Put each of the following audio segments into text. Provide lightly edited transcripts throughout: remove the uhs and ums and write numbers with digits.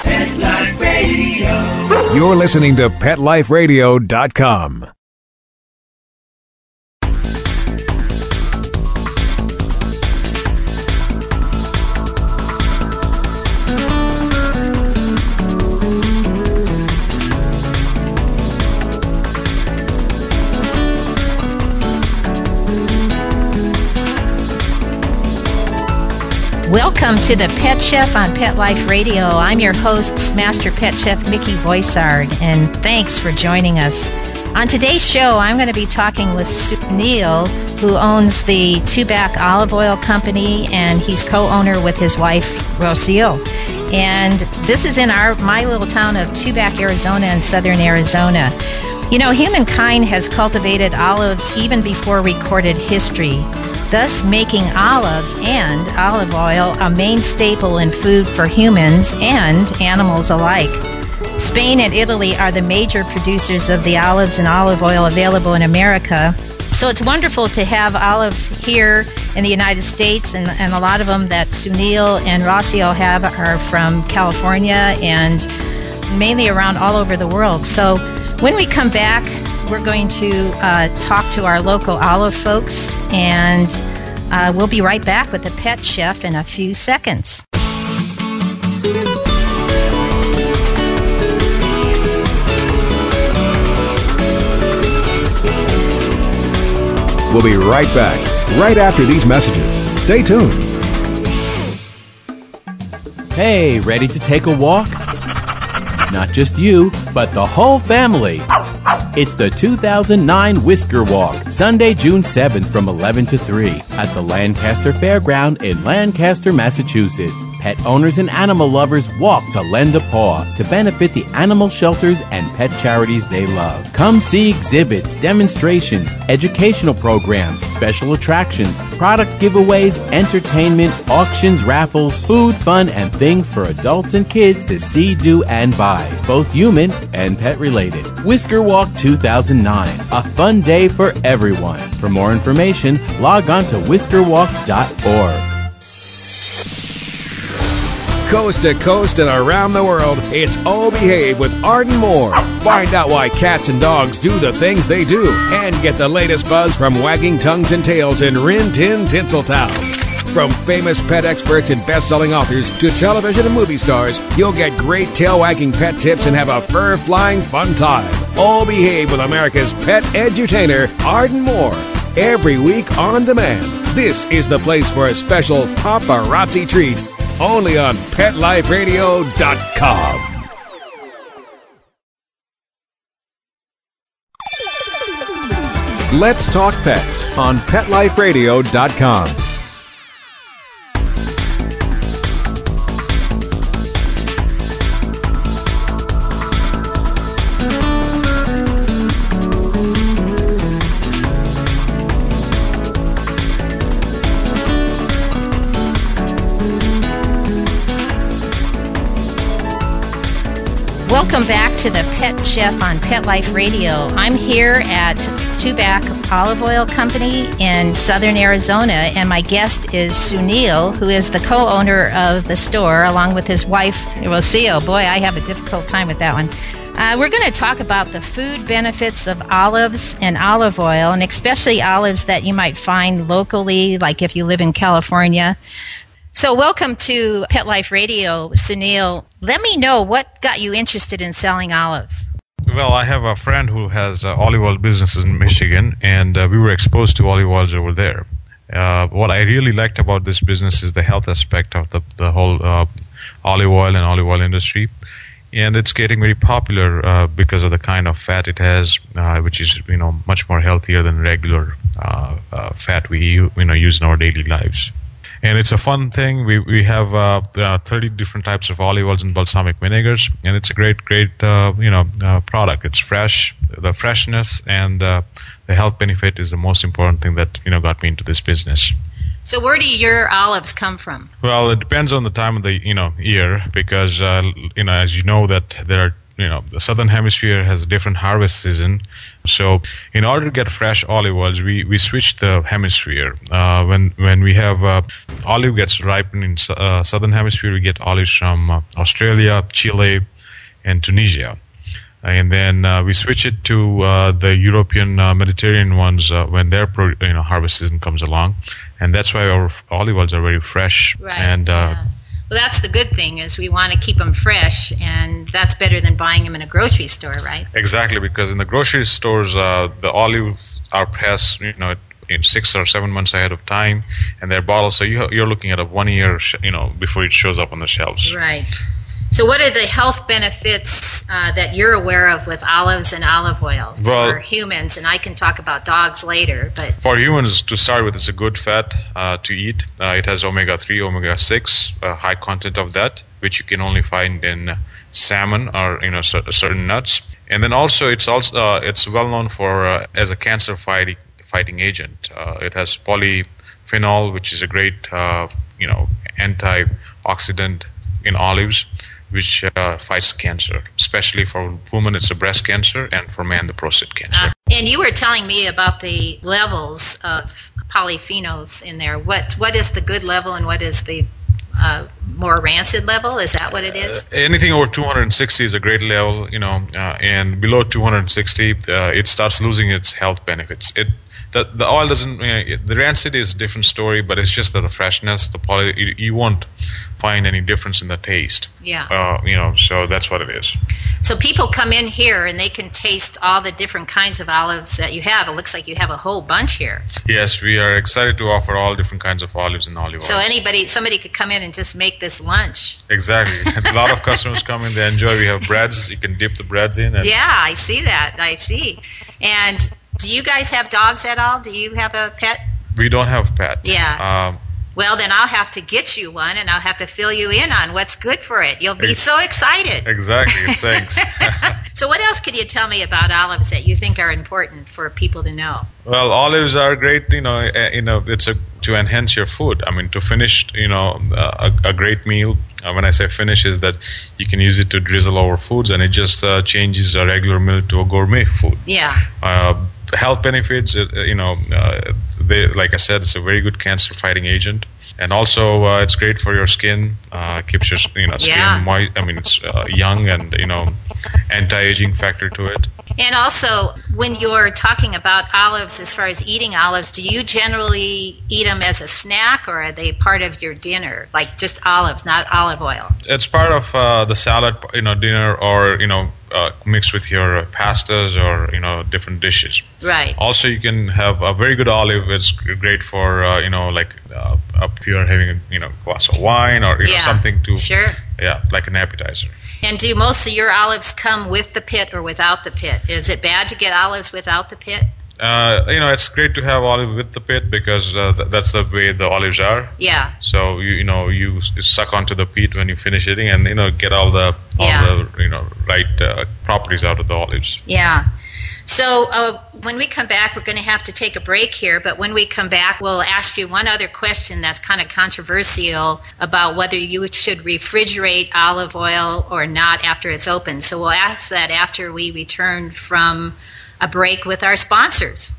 Pet Life Radio. You're listening to PetLifeRadio.com. Welcome to the Pet Chef on Pet Life Radio. I'm your host, Master Pet Chef Mickey Boisard, and thanks for joining us. On today's show, I'm going to be talking with Sunil, who owns the Tubac Olive Oil Company, and he's co-owner with his wife, Rocio. And this is in my little town of Tubac, Arizona, in southern Arizona. You know, humankind has cultivated olives even before recorded history, thus making olives and olive oil a main staple in food for humans and animals alike. Spain and Italy are the major producers of the olives and olive oil available in America. So it's wonderful to have olives here in the United States, and a lot of them that Sunil and Rocio have are from California and mainly around all over the world. So when we come back, we're going to talk to our local olive folks, and we'll be right back with the Pet Chef in a few seconds. We'll be right back, right after these messages. Stay tuned. Hey, ready to take a walk? Not just you, but the whole family. It's the 2009 Whisker Walk, Sunday, June 7th from 11 to 3 at the Lancaster Fairground in Lancaster, Massachusetts. Pet owners and animal lovers walk to lend a paw to benefit the animal shelters and pet charities they love. Come see exhibits, demonstrations, educational programs, special attractions, product giveaways, entertainment, auctions, raffles, food, fun, and things for adults and kids to see, do, and buy, both human and pet related. Whisker Walk 2009, a fun day for everyone. For more information, log on to whiskerwalk.org. Coast to coast and around the world, it's Oh Behave with Arden Moore. Find out why cats and dogs do the things they do, and get the latest buzz from wagging tongues and tails in Rin Tin Tinseltown. From famous pet experts and best-selling authors to television and movie stars, you'll get great tail-wagging pet tips and have a fur-flying fun time. Oh Behave with America's pet edutainer, Arden Moore. Every week on demand. This is the place for a special paparazzi treat. Only on PetLifeRadio.com. Let's talk pets on PetLifeRadio.com. Welcome back to the Pet Chef on Pet Life Radio. I'm here at Tubac Olive Oil Company in southern Arizona, and my guest is Sunil, who is the co-owner of the store, along with his wife, Rocio. Boy, I have a difficult time with that one. We're going to talk about the food benefits of olives and olive oil, and especially olives that you might find locally, like if you live in California. So welcome to Pet Life Radio, Sunil. Let me know what got you interested in selling olives. Well, I have a friend who has olive oil business in Michigan, and we were exposed to olive oils over there. What I really liked about this business is the health aspect of the whole olive oil and olive oil industry. And it's getting very popular because of the kind of fat it has, which is much more healthier than regular fat we use in our daily lives. And it's a fun thing. We have 30 different types of olive oils and balsamic vinegars, and it's a great product. It's fresh. The freshness and the health benefit is the most important thing that got me into this business. So where do your olives come from? Well, it depends on the time of the year, because as you know that there are the southern hemisphere has a different harvest season. So in order to get fresh olive oils, we switch the hemisphere. When we have olive gets ripened in southern hemisphere, we get olives from Australia, Chile, and Tunisia. And then we switch it to the European Mediterranean ones when their harvest season comes along, and that's why our olive oils are very fresh. Right. And well, that's the good thing, is we want to keep them fresh, and that's better than buying them in a grocery store, right? Exactly, because in the grocery stores, the olives are pressed, in 6 or 7 months ahead of time, and they're bottled. So you're looking at a 1 year, before it shows up on the shelves. Right. So what are the health benefits that you're aware of with olives and olive oil for humans? And I can talk about dogs later. But for humans, to start with, it's a good fat to eat. It has omega-3, omega-6, high content of that, which you can only find in salmon or certain nuts. And then also it's well known for as a cancer fighting agent. It has polyphenol, which is a great antioxidant in olives, which fights cancer. Especially for women, it's a breast cancer, and for men, the prostate cancer. And you were telling me about the levels of polyphenols in there. What is the good level, and what is the more rancid level? Is that what it is? Anything over 260 is a great level, and below 260, it starts losing its health benefits. The oil doesn't. The rancid is a different story, but it's just that the freshness, you won't find any difference in the taste. Yeah. So that's what it is. So people come in here and they can taste all the different kinds of olives that you have. It looks like you have a whole bunch here. Yes, we are excited to offer all different kinds of olives and olive oils. So somebody could come in and just make this lunch. Exactly. A lot of customers come in, they enjoy. We have breads. You can dip the breads in. Yeah, I see that. I see. And do you guys have dogs at all? Do you have a pet? We don't have pet. Yeah. Well, then I'll have to get you one, and I'll have to fill you in on what's good for it. You'll be so excited. Exactly. Thanks. So what else could you tell me about olives that you think are important for people to know? Well, olives are great, it's to enhance your food. I mean, to finish, a great meal. When I say finish, is that you can use it to drizzle over foods, and it just changes a regular meal to a gourmet food. Yeah. Health benefits, like I said, it's a very good cancer-fighting agent, and also it's great for your skin. Keeps your skin moist. I mean, it's young and anti-aging factor to it. And also, when you're talking about olives, as far as eating olives, do you generally eat them as a snack, or are they part of your dinner, like just olives, not olive oil? It's part of the salad, dinner, or mixed with your pastas or different dishes. Right. Also, you can have a very good olive. It's great for if you're having a glass of wine or something to like an appetizer. And do most of your olives come with the pit or without the pit? Is it bad to get olives without the pit? It's great to have olive with the pit because that's the way the olives are. Yeah. So you suck onto the pit when you finish eating, and get all the right properties out of the olives. Yeah. So when we come back, we're going to have to take a break here. But when we come back, we'll ask you one other question that's kind of controversial about whether you should refrigerate olive oil or not after it's open. So we'll ask that after we return from a break with our sponsors.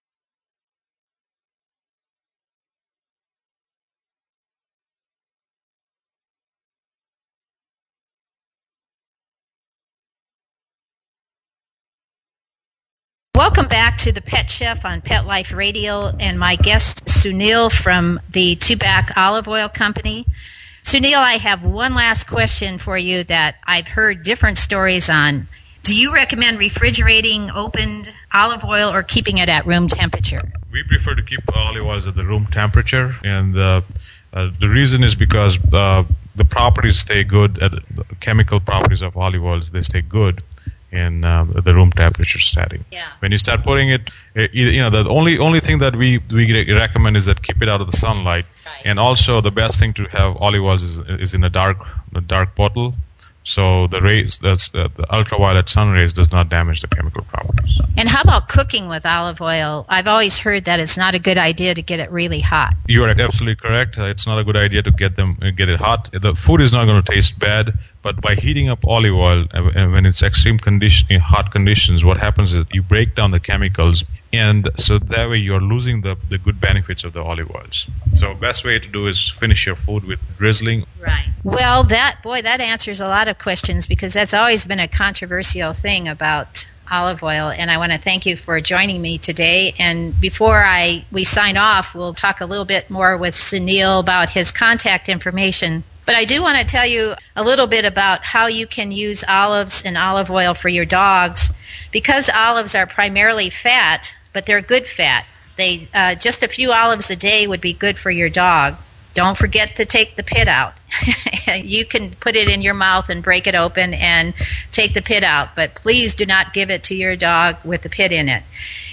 Welcome back to the Pet Chef on Pet Life Radio, and my guest Sunil from the Tubac Olive Oil Company. Sunil, I have one last question for you that I've heard different stories on. Do you recommend refrigerating opened olive oil or keeping it at room temperature? We prefer to keep olive oils at the room temperature, and the reason is because the properties stay good. The chemical properties of olive oils, they stay good in the room temperature setting. Yeah. When you start putting it, the only thing that we recommend is that keep it out of the sunlight. Right. And also the best thing to have olive oils is in a dark bottle, So the rays, the ultraviolet sun rays, does not damage the chemical properties. And how about cooking with olive oil? I've always heard that it's not a good idea to get it really hot. You are absolutely correct. It's not a good idea to get it hot. The food is not going to taste bad, but by heating up olive oil, when it's extreme hot conditions, what happens is you break down the chemicals, and so that way you're losing the good benefits of the olive oils. So best way to do is finish your food with drizzling. Right. Well, that answers a lot of questions, because that's always been a controversial thing about olive oil, and I want to thank you for joining me today. And before we sign off, we'll talk a little bit more with Sunil about his contact information. But I do want to tell you a little bit about how you can use olives and olive oil for your dogs. Because olives are primarily fat, but they're good fat. They just a few olives a day would be good for your dog. Don't forget to take the pit out. You can put it in your mouth and break it open and take the pit out, but please do not give it to your dog with the pit in it.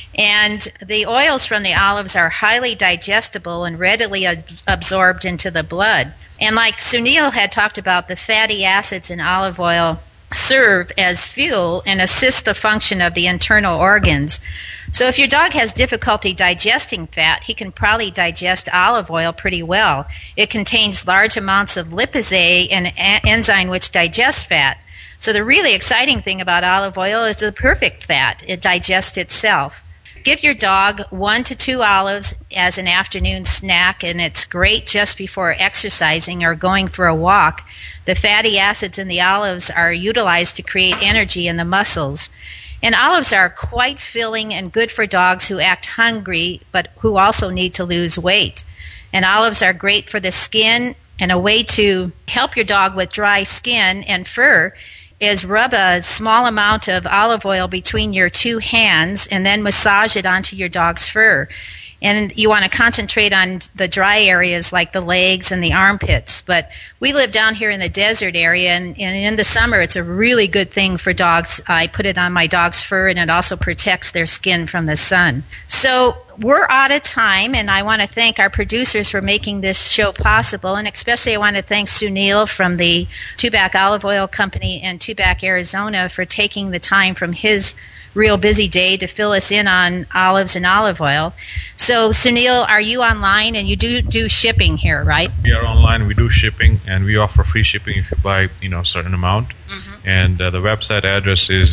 And the oils from the olives are highly digestible and readily absorbed into the blood. And like Sunil had talked about, the fatty acids in olive oil serve as fuel and assist the function of the internal organs. So if your dog has difficulty digesting fat, he can probably digest olive oil pretty well. It contains large amounts of lipase, an enzyme which digests fat. So the really exciting thing about olive oil is the perfect fat. It digests itself. Give your dog 1 to 2 olives as an afternoon snack, and it's great just before exercising or going for a walk. The fatty acids in the olives are utilized to create energy in the muscles. And olives are quite filling and good for dogs who act hungry but who also need to lose weight. And olives are great for the skin, and a way to help your dog with dry skin and fur is rub a small amount of olive oil between your 2 hands and then massage it onto your dog's fur. And you want to concentrate on the dry areas like the legs and the armpits. But we live down here in the desert area, and in the summer it's a really good thing for dogs. I put it on my dog's fur, and it also protects their skin from the sun. So we're out of time, and I want to thank our producers for making this show possible, and especially I want to thank Sunil from the Tubac Olive Oil Company in Tubac, Arizona, for taking the time from his real busy day to fill us in on olives and olive oil. So Sunil, are you online? And you do shipping here, right? We are online. We do shipping, and we offer free shipping if you buy a certain amount. Mm-hmm. And the website address is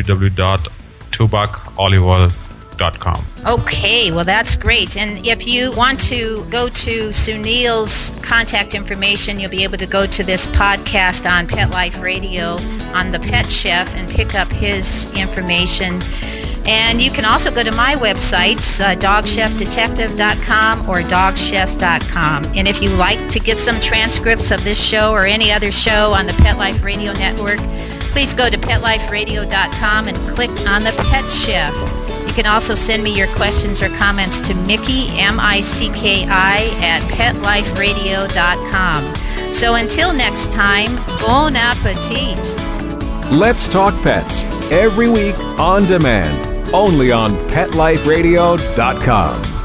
www.tubacoliveoil.com. Okay, well that's great. And if you want to go to Sunil's contact information, you'll be able to go to this podcast on Pet Life Radio on the Pet Chef and pick up his information. And you can also go to my websites, dogchefdetective.com or dogchefs.com. And if you like to get some transcripts of this show or any other show on the Pet Life Radio Network, please go to petliferadio.com and click on the Pet Chef. You can also send me your questions or comments to Mickey, MICKI, at petliferadio.com. So until next time, bon appetit. Let's Talk Pets, every week on demand, only on PetLifeRadio.com.